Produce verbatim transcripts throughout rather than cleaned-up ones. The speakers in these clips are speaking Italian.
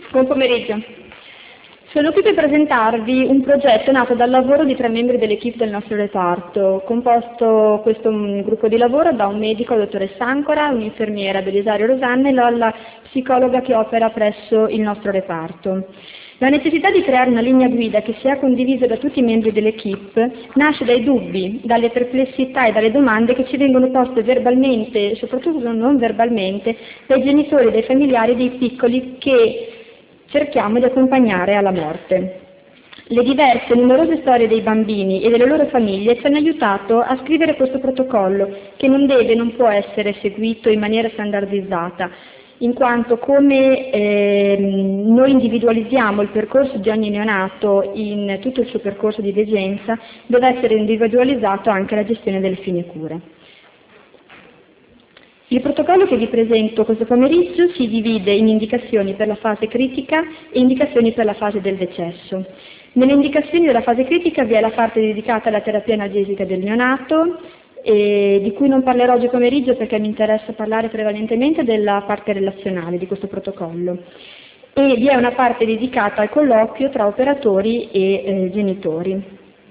Buon pomeriggio. Sono qui per presentarvi un progetto nato dal lavoro di tre membri dell'equipe del nostro reparto, composto questo un gruppo di lavoro da un medico, la dottoressa Ancora, un'infermiera, Belisario Rosanna, e la psicologa che opera presso il nostro reparto. La necessità di creare una linea guida che sia condivisa da tutti i membri dell'equipe nasce dai dubbi, dalle perplessità e dalle domande che ci vengono poste verbalmente, e soprattutto non verbalmente, dai genitori e dai familiari dei piccoli che cerchiamo di accompagnare alla morte. Le diverse e numerose storie dei bambini e delle loro famiglie ci hanno aiutato a scrivere questo protocollo, che non deve e non può essere seguito in maniera standardizzata, in quanto come eh, noi individualizziamo il percorso di ogni neonato in tutto il suo percorso di degenza, deve essere individualizzato anche la gestione delle fine cure. Il protocollo che vi presento questo pomeriggio si divide in indicazioni per la fase critica e indicazioni per la fase del decesso. Nelle indicazioni della fase critica vi è la parte dedicata alla terapia analgesica del neonato, e di cui non parlerò oggi pomeriggio perché mi interessa parlare prevalentemente della parte relazionale di questo protocollo. E vi è una parte dedicata al colloquio tra operatori e eh, genitori.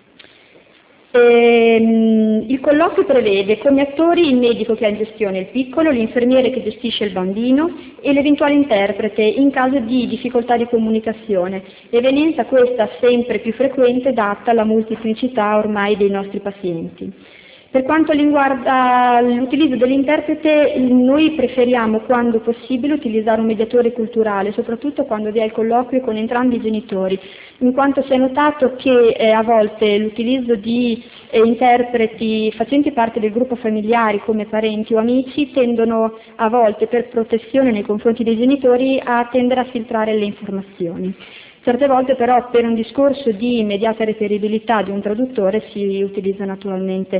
Ehm, il colloquio prevede come attori il medico che ha in gestione il piccolo, l'infermiere che gestisce il bambino e l'eventuale interprete in caso di difficoltà di comunicazione, evenienza questa sempre più frequente data la multiplicità ormai dei nostri pazienti. Per quanto riguarda l'utilizzo dell'interprete, noi preferiamo quando possibile utilizzare un mediatore culturale, soprattutto quando vi è il colloquio con entrambi i genitori, in quanto si è notato che eh, a volte l'utilizzo di eh, interpreti facenti parte del gruppo familiari come parenti o amici tendono a volte, per protezione nei confronti dei genitori, a tendere a filtrare le informazioni. Certe volte però per un discorso di immediata reperibilità di un traduttore si utilizza naturalmente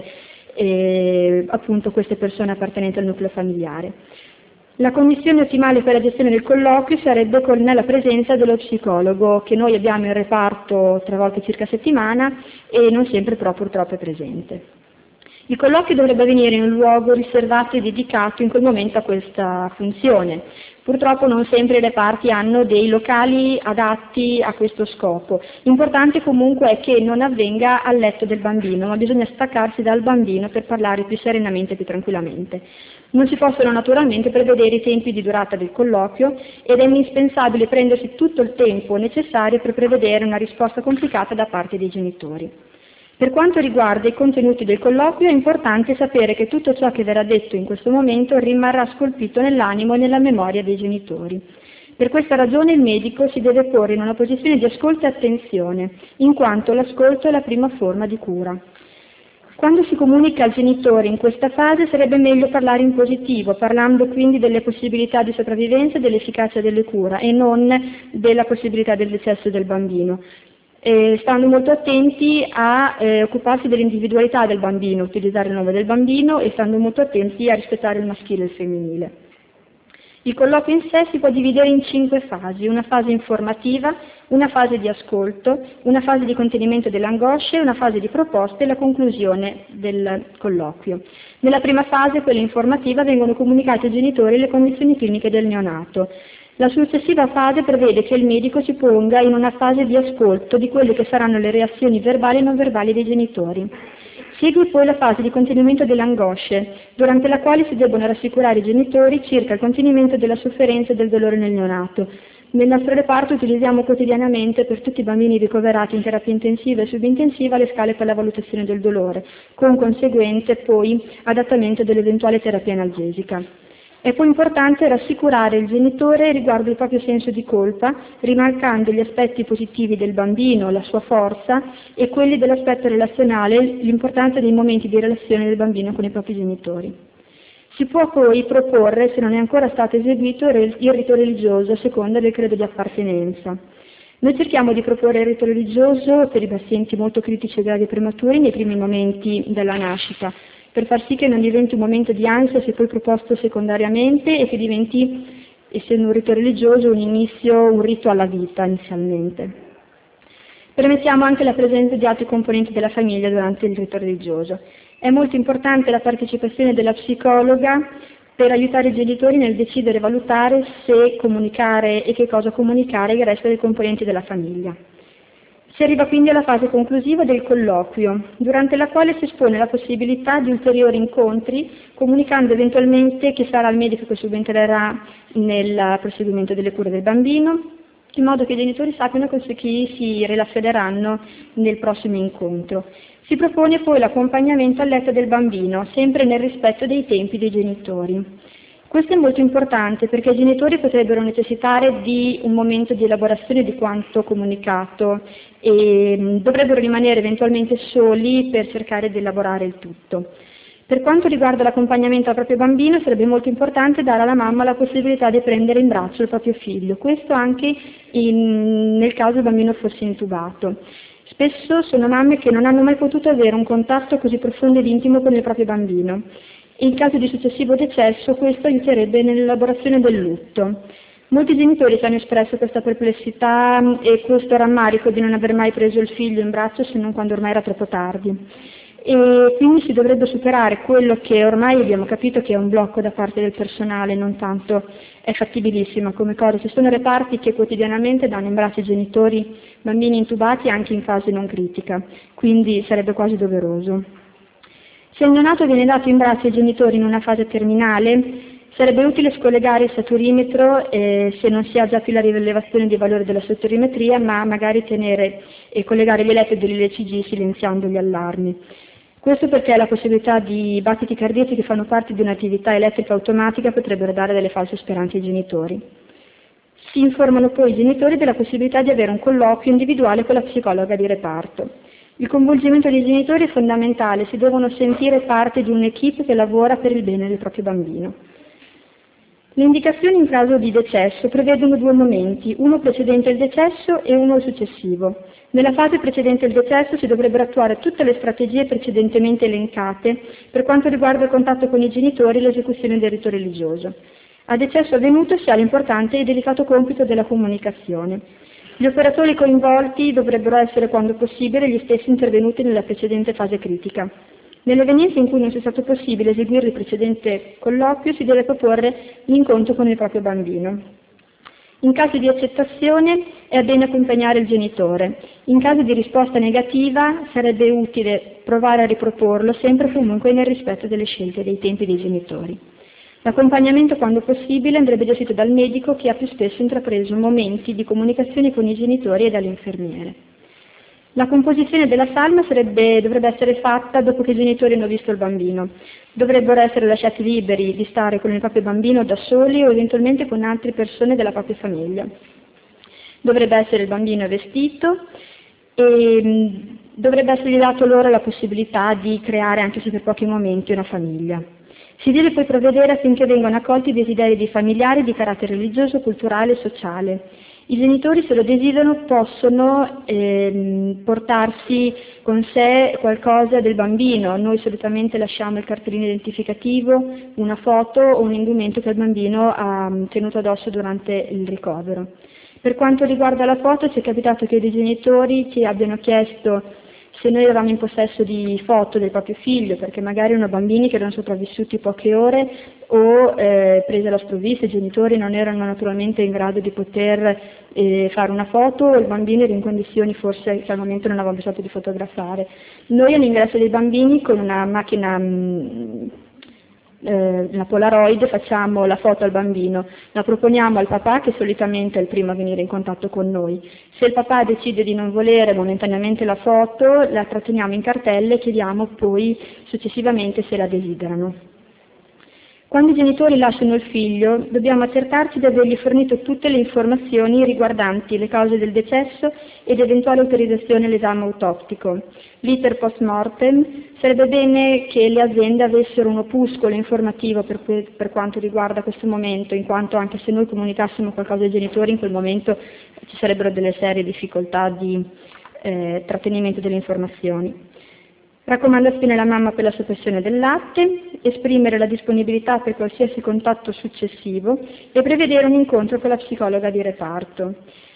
eh, appunto queste persone appartenenti al nucleo familiare. La condizione ottimale per la gestione del colloquio sarebbe con la presenza dello psicologo, che noi abbiamo in reparto tre volte circa a settimana e non sempre però purtroppo è presente. Il colloquio dovrebbe avvenire in un luogo riservato e dedicato in quel momento a questa funzione. Purtroppo non sempre i reparti hanno dei locali adatti a questo scopo. Importante comunque è che non avvenga al letto del bambino, ma bisogna staccarsi dal bambino per parlare più serenamente e più tranquillamente. Non si possono naturalmente prevedere i tempi di durata del colloquio ed è indispensabile prendersi tutto il tempo necessario per prevedere una risposta complicata da parte dei genitori. Per quanto riguarda i contenuti del colloquio è importante sapere che tutto ciò che verrà detto in questo momento rimarrà scolpito nell'animo e nella memoria dei genitori. Per questa ragione il medico si deve porre in una posizione di ascolto e attenzione, in quanto l'ascolto è la prima forma di cura. Quando si comunica al genitore in questa fase sarebbe meglio parlare in positivo, parlando quindi delle possibilità di sopravvivenza e dell'efficacia delle cure e non della possibilità del decesso del bambino. Eh, stando molto attenti a eh, occuparsi dell'individualità del bambino, utilizzare il nome del bambino e stando molto attenti a rispettare il maschile e il femminile. Il colloquio in sé si può dividere in cinque fasi: una fase informativa, una fase di ascolto, una fase di contenimento delle angosce, una fase di proposte e la conclusione del colloquio. Nella prima fase, quella informativa, vengono comunicate ai genitori le condizioni cliniche del neonato. La successiva fase prevede che il medico si ponga in una fase di ascolto di quelle che saranno le reazioni verbali e non verbali dei genitori. Segue poi la fase di contenimento delle angosce, durante la quale si debbono rassicurare i genitori circa il contenimento della sofferenza e del dolore nel neonato. Nel nostro reparto utilizziamo quotidianamente per tutti i bambini ricoverati in terapia intensiva e subintensiva le scale per la valutazione del dolore, con conseguente poi adattamento dell'eventuale terapia analgesica. È poi importante rassicurare il genitore riguardo il proprio senso di colpa, rimarcando gli aspetti positivi del bambino, la sua forza, e quelli dell'aspetto relazionale, l'importanza dei momenti di relazione del bambino con i propri genitori. Si può poi proporre, se non è ancora stato eseguito, il rito religioso a seconda del credo di appartenenza. Noi cerchiamo di proporre il rito religioso per i pazienti molto critici e gravi prematuri nei primi momenti della nascita, per far sì che non diventi un momento di ansia se poi proposto secondariamente e che diventi, essendo un rito religioso, un inizio, un rito alla vita inizialmente. Permettiamo anche la presenza di altri componenti della famiglia durante il rito religioso. È molto importante la partecipazione della psicologa per aiutare i genitori nel decidere e valutare se comunicare e che cosa comunicare ai resto dei componenti della famiglia. Si arriva quindi alla fase conclusiva del colloquio, durante la quale si espone la possibilità di ulteriori incontri, comunicando eventualmente chi sarà il medico che subentrerà nel proseguimento delle cure del bambino, in modo che i genitori sappiano con chi si relazioneranno nel prossimo incontro. Si propone poi l'accompagnamento al letto del bambino, sempre nel rispetto dei tempi dei genitori. Questo è molto importante perché i genitori potrebbero necessitare di un momento di elaborazione di quanto comunicato e dovrebbero rimanere eventualmente soli per cercare di elaborare il tutto. Per quanto riguarda l'accompagnamento al proprio bambino, sarebbe molto importante dare alla mamma la possibilità di prendere in braccio il proprio figlio, questo anche in, nel caso il bambino fosse intubato. Spesso sono mamme che non hanno mai potuto avere un contatto così profondo ed intimo con il proprio bambino. In caso di successivo decesso, questo aiuterebbe nell'elaborazione del lutto. Molti genitori ci hanno espresso questa perplessità e questo rammarico di non aver mai preso il figlio in braccio se non quando ormai era troppo tardi. E quindi si dovrebbe superare quello che ormai abbiamo capito che è un blocco da parte del personale, non tanto è fattibilissima come cosa. Ci sono reparti che quotidianamente danno in braccio ai genitori bambini intubati anche in fase non critica, quindi sarebbe quasi doveroso. Se il neonato viene dato in braccio ai genitori in una fase terminale, sarebbe utile scollegare il saturimetro eh, se non si ha già più la rilevazione dei valori della saturimetria, ma magari tenere e collegare gli elettrodi dell'E C G silenziando gli allarmi. Questo perché la possibilità di battiti cardiaci che fanno parte di un'attività elettrica automatica potrebbero dare delle false speranze ai genitori. Si informano poi i genitori della possibilità di avere un colloquio individuale con la psicologa di reparto. Il coinvolgimento dei genitori è fondamentale, si devono sentire parte di un'equipe che lavora per il bene del proprio bambino. Le indicazioni in caso di decesso prevedono due momenti, uno precedente il decesso e uno successivo. Nella fase precedente il decesso si dovrebbero attuare tutte le strategie precedentemente elencate per quanto riguarda il contatto con i genitori e l'esecuzione del rito religioso. A decesso avvenuto si ha l'importante e delicato compito della comunicazione. Gli operatori coinvolti dovrebbero essere, quando possibile, gli stessi intervenuti nella precedente fase critica. Nell'evenienza in cui non sia stato possibile eseguire il precedente colloquio, si deve proporre l'incontro con il proprio bambino. In caso di accettazione è bene accompagnare il genitore. In caso di risposta negativa sarebbe utile provare a riproporlo, sempre e comunque nel rispetto delle scelte dei tempi dei genitori. L'accompagnamento, quando possibile, andrebbe gestito dal medico che ha più spesso intrapreso momenti di comunicazione con i genitori e dall'infermiere. La composizione della salma sarebbe, dovrebbe essere fatta dopo che i genitori hanno visto il bambino. Dovrebbero essere lasciati liberi di stare con il proprio bambino da soli o eventualmente con altre persone della propria famiglia. Dovrebbe essere il bambino vestito e mh, dovrebbe essergli dato loro la possibilità di creare, anche se per pochi momenti, una famiglia. Si deve poi provvedere affinché vengano accolti i desideri dei familiari di carattere religioso, culturale e sociale. I genitori, se lo desiderano, possono ehm, portarsi con sé qualcosa del bambino. Noi solitamente lasciamo il cartellino identificativo, una foto o un indumento che il bambino ha tenuto addosso durante il ricovero. Per quanto riguarda la foto, ci è capitato che dei genitori ci abbiano chiesto se noi eravamo in possesso di foto del proprio figlio, perché magari erano bambini che erano sopravvissuti poche ore o eh, prese alla sprovvista, i genitori non erano naturalmente in grado di poter eh, fare una foto o il bambino era in condizioni forse che al momento non aveva bisogno di fotografare. Noi all'ingresso dei bambini con una macchina mh, eh, la Polaroid facciamo la foto al bambino, la proponiamo al papà che solitamente è il primo a venire in contatto con noi. Se il papà decide di non volere momentaneamente la foto, la tratteniamo in cartelle e chiediamo poi successivamente se la desiderano. Quando i genitori lasciano il figlio, dobbiamo accertarci di avergli fornito tutte le informazioni riguardanti le cause del decesso ed eventuale autorizzazione all'esame autoptico. L'iter post mortem, sarebbe bene che le aziende avessero un opuscolo informativo per, per quanto riguarda questo momento, in quanto anche se noi comunicassimo qualcosa ai genitori in quel momento ci sarebbero delle serie difficoltà di eh, trattenimento delle informazioni. Raccomandazione alla mamma per la soppressione del latte, esprimere la disponibilità per qualsiasi contatto successivo e prevedere un incontro con la psicologa di reparto.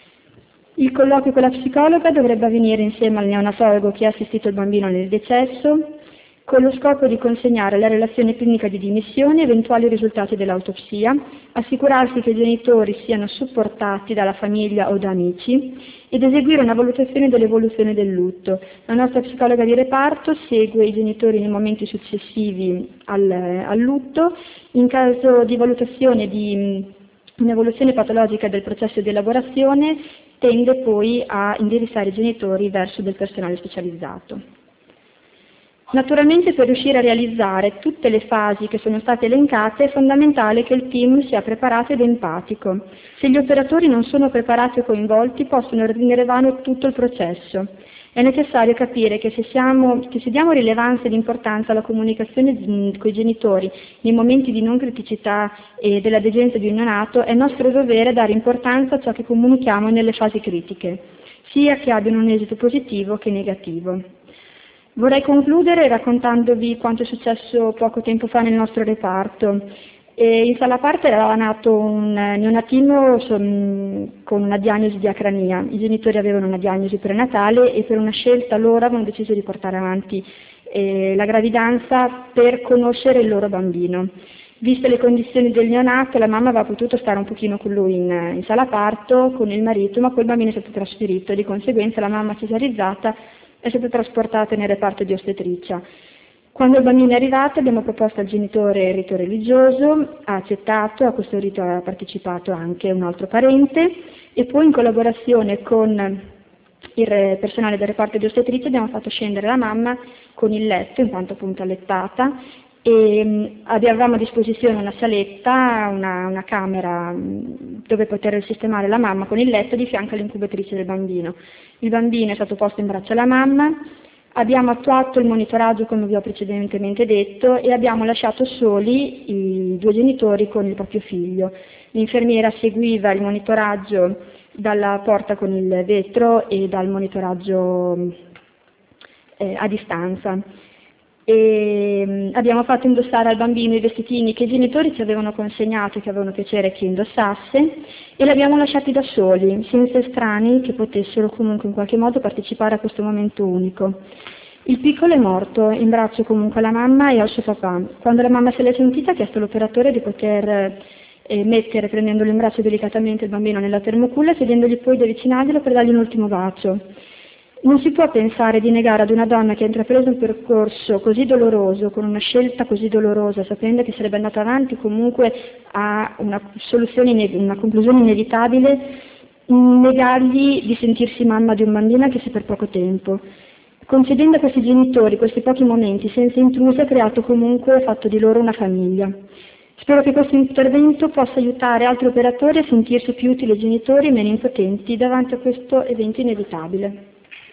Il colloquio con la psicologa dovrebbe avvenire insieme al neonatologo che ha assistito il bambino nel decesso, con lo scopo di consegnare la relazione clinica di dimissione e eventuali risultati dell'autopsia, assicurarsi che i genitori siano supportati dalla famiglia o da amici ed eseguire una valutazione dell'evoluzione del lutto. La nostra psicologa di reparto segue i genitori nei momenti successivi al, al lutto. In caso di valutazione di un'evoluzione patologica del processo di elaborazione, tende poi a indirizzare i genitori verso del personale specializzato. Naturalmente, per riuscire a realizzare tutte le fasi che sono state elencate è fondamentale che il team sia preparato ed empatico. Se gli operatori non sono preparati o coinvolti possono rendere vano tutto il processo. È necessario capire che se, siamo, che se diamo rilevanza ed importanza alla comunicazione con i genitori nei momenti di non criticità e della degenza di un neonato, è nostro dovere dare importanza a ciò che comunichiamo nelle fasi critiche, sia che abbiano un esito positivo che negativo. Vorrei concludere raccontandovi quanto è successo poco tempo fa nel nostro reparto. E in sala parte era nato un neonatino con una diagnosi di acrania. I genitori avevano una diagnosi prenatale e per una scelta loro avevano deciso di portare avanti eh, la gravidanza per conoscere il loro bambino. Viste le condizioni del neonato, la mamma aveva potuto stare un pochino con lui in, in sala parto, con il marito, ma poi il bambino è stato trasferito, di conseguenza la mamma cesarizzata è stata trasportata nel reparto di ostetricia. Quando il bambino è arrivato abbiamo proposto al genitore il rito religioso, ha accettato, a questo rito ha partecipato anche un altro parente e poi in collaborazione con il personale del reparto di ostetricia abbiamo fatto scendere la mamma con il letto, in quanto appunto allettata, e avevamo a disposizione una saletta, una, una camera dove poter sistemare la mamma con il letto di fianco all'incubatrice del bambino. Il bambino è stato posto in braccio alla mamma, abbiamo attuato il monitoraggio come vi ho precedentemente detto e abbiamo lasciato soli i due genitori con il proprio figlio. L'infermiera seguiva il monitoraggio dalla porta con il vetro e dal monitoraggio eh, a distanza. E abbiamo fatto indossare al bambino i vestitini che i genitori ci avevano consegnato e che avevano piacere che indossasse e li abbiamo lasciati da soli, senza estranei che potessero comunque in qualche modo partecipare a questo momento unico. Il piccolo è morto in braccio comunque alla mamma e al suo papà. Quando la mamma se l'è sentita ha chiesto all'operatore di poter eh, mettere, prendendolo in braccio delicatamente, il bambino nella termoculla e chiedendogli poi di avvicinarglielo per dargli un ultimo bacio. Non si può pensare di negare ad una donna che ha intrapreso un percorso così doloroso, con una scelta così dolorosa, sapendo che sarebbe andata avanti comunque a una soluzione, una conclusione inevitabile, negargli di sentirsi mamma di un bambino anche se per poco tempo. Concedendo a questi genitori questi pochi momenti senza intrusi ha creato comunque, ha fatto di loro una famiglia. Spero che questo intervento possa aiutare altri operatori a sentirsi più utili ai genitori e meno impotenti davanti a questo evento inevitabile.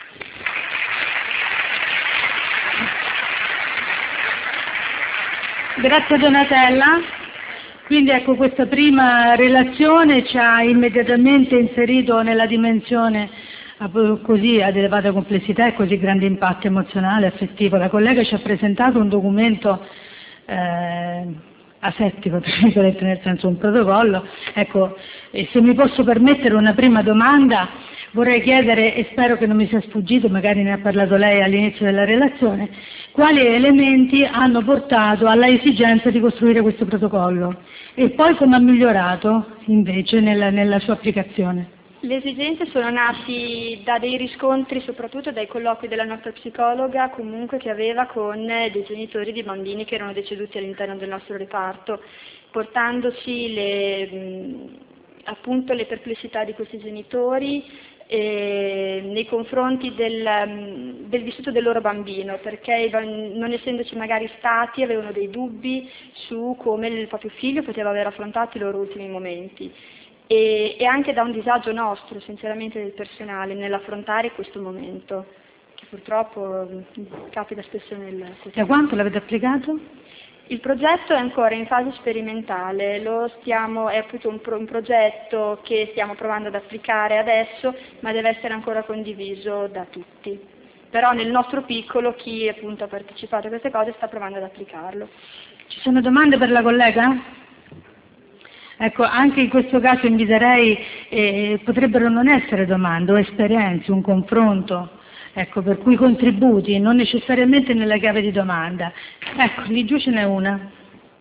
Grazie Donatella. Quindi ecco, questa prima relazione ci ha immediatamente inserito nella dimensione così ad elevata complessità e così grande impatto emozionale e affettivo. La collega ci ha presentato un documento eh, asettico, tra virgolette, nel senso un protocollo. Ecco, e se mi posso permettere una prima domanda, vorrei chiedere, e spero che non mi sia sfuggito, magari ne ha parlato lei all'inizio della relazione, quali elementi hanno portato alla esigenza di costruire questo protocollo e poi come ha migliorato invece nella, nella sua applicazione. Le esigenze sono nati da dei riscontri, soprattutto dai colloqui della nostra psicologa comunque che aveva con dei genitori di bambini che erano deceduti all'interno del nostro reparto, portandoci le, appunto le perplessità di questi genitori eh, nei confronti del, del vissuto del loro bambino, perché non essendoci magari stati avevano dei dubbi su come il proprio figlio poteva aver affrontato i loro ultimi momenti. E, e anche da un disagio nostro, sinceramente del personale, nell'affrontare questo momento, che purtroppo capita spesso nel quotidiano. Da quanto l'avete applicato? Il progetto è ancora in fase sperimentale, lo stiamo, è appunto un, pro, un progetto che stiamo provando ad applicare adesso, ma deve essere ancora condiviso da tutti. Però nel nostro piccolo chi appunto ha partecipato a queste cose sta provando ad applicarlo. Ci sono domande per la collega? Ecco, anche in questo caso inviterei, eh, potrebbero non essere domande o esperienze, un confronto ecco, per cui contributi, non necessariamente nella chiave di domanda. Ecco, lì giù ce n'è una.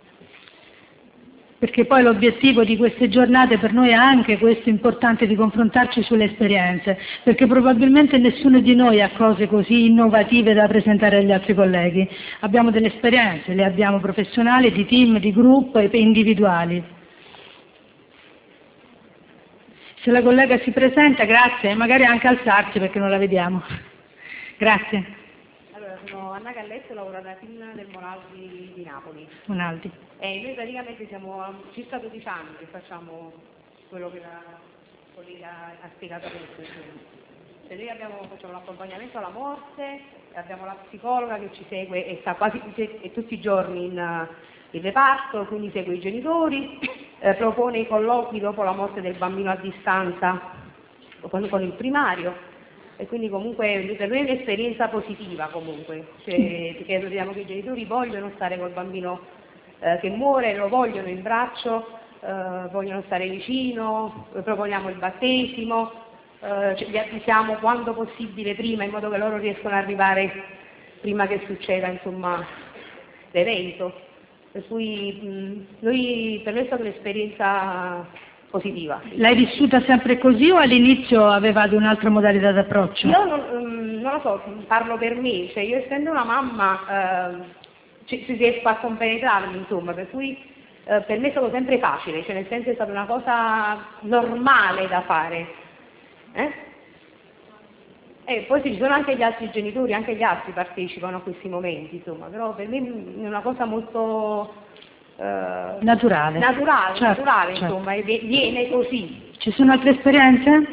Perché poi l'obiettivo di queste giornate per noi è anche questo importante, di confrontarci sulle esperienze, perché probabilmente nessuno di noi ha cose così innovative da presentare agli altri colleghi. Abbiamo delle esperienze, le abbiamo professionali, di team, di gruppo e individuali. Se la collega si presenta, grazie, e magari anche alzarsi perché non la vediamo. Grazie. Allora, sono Anna Galletto, lavoro alla T I M del Monaldi di Napoli. Monaldi. E noi praticamente siamo a circa dodici anni che facciamo quello che la collega ha spiegato adesso. Cioè noi abbiamo, facciamo l'accompagnamento alla morte, abbiamo la psicologa che ci segue e sta quasi e tutti i giorni in, in reparto, quindi segue i genitori, eh, propone i colloqui dopo la morte del bambino a distanza con, con il primario. E quindi comunque per noi è un'esperienza positiva comunque, cioè, perché vediamo che i genitori vogliono stare col bambino eh, che muore, lo vogliono in braccio, eh, vogliono stare vicino, proponiamo il battesimo, eh, cioè, li avvisiamo quando possibile prima in modo che loro riescano ad arrivare prima che succeda insomma l'evento. Per cui mh, noi, per noi è stata un'esperienza positiva. L'hai vissuta sempre così o all'inizio avevate un'altra modalità d'approccio? Io non, um, non lo so, parlo per me, cioè io essendo una mamma eh, ci, ci riesco a compenetrarmi insomma, per cui eh, per me è stato sempre facile, cioè nel senso è stata una cosa normale da fare. Eh? E poi sì, ci sono anche gli altri genitori, anche gli altri partecipano a questi momenti, insomma, però per me è una cosa molto Uh, naturale, naturale, certo, naturale certo. Insomma, e viene così. Ci sono altre esperienze?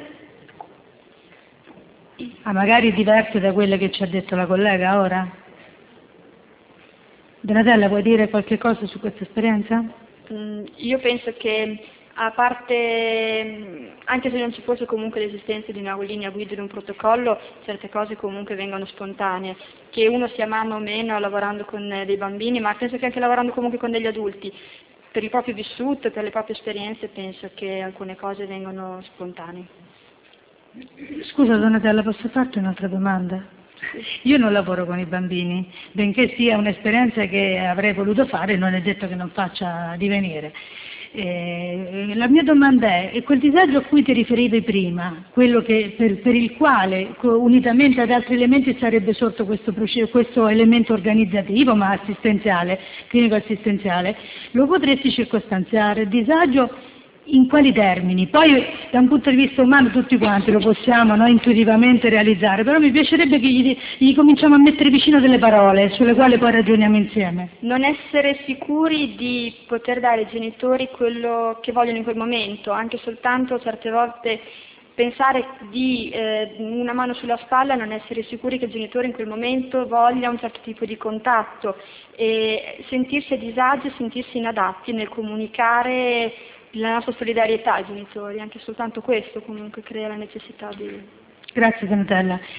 Ah, magari diverse da quelle che ci ha detto la collega ora? Donatella, vuoi dire qualche cosa su questa esperienza? Mm, io penso che a parte, anche se non ci fosse comunque l'esistenza di una linea guida, di un protocollo, certe cose comunque vengono spontanee, che uno sia mamma o meno lavorando con dei bambini, ma penso che anche lavorando comunque con degli adulti, per il proprio vissuto, per le proprie esperienze, penso che alcune cose vengono spontanee. Scusa Donatella, posso farti un'altra domanda? Io non lavoro con i bambini, benché sia un'esperienza che avrei voluto fare, non è detto che non faccia divenire. Eh, la mia domanda è, è quel disagio a cui ti riferivi prima, quello che, per, per il quale unitamente ad altri elementi sarebbe sorto questo, questo elemento organizzativo ma assistenziale, clinico assistenziale, lo potresti circostanziare? Disagio in quali termini? Poi da un punto di vista umano tutti quanti lo possiamo no, intuitivamente realizzare, però mi piacerebbe che gli, gli cominciamo a mettere vicino delle parole sulle quali poi ragioniamo insieme. Non essere sicuri di poter dare ai genitori quello che vogliono in quel momento, anche soltanto certe volte pensare di eh, una mano sulla spalla, non essere sicuri che il genitore in quel momento voglia un certo tipo di contatto e sentirsi a disagio, sentirsi inadatti nel comunicare la nostra solidarietà ai genitori, anche soltanto questo comunque crea la necessità di... Grazie Donatella.